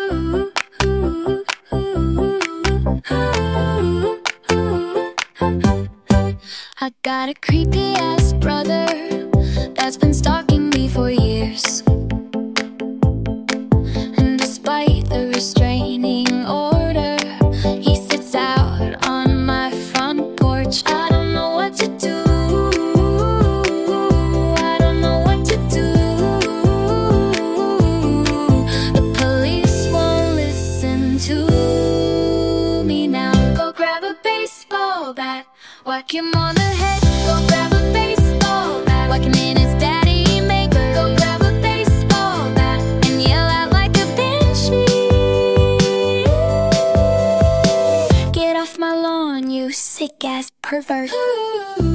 I got a creepy ass brother that's been stalking me for years. And despite the restraining order, he sits out on my front porch. I don't know what to do. I don't know what to do. The police won't listen to me now. Go grab a baseball bat, whack him on the head. Go grab a baseball bat, whack him in his daddy maker. Go grab a baseball bat and yell out like a banshee. Get off my lawn, you sick ass pervert.